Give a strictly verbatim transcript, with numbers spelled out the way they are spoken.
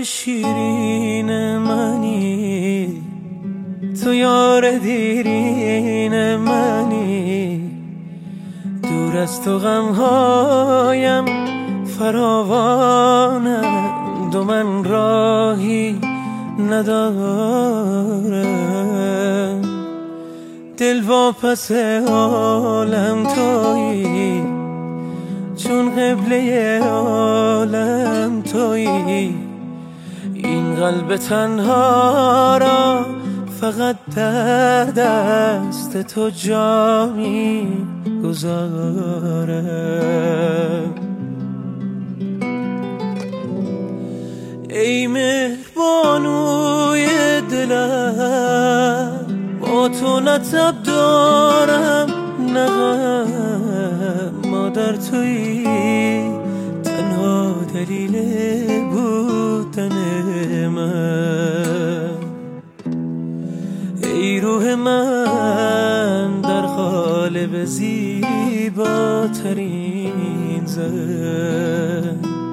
شیرین منی، تو یار دیرین منی، دور از تو غمهایم فراوانند و من راهی ندارم. دل واپس عالم تویی، چون قبله عالم تویی، این قلب تنها را فقط در دست تو جا می گذارم. ای مهربانوی دلم، با تو نه تب دارم نه غم، مادر تویی تنها دلیل بودن من. ای روح من در قالب زیباترین زن،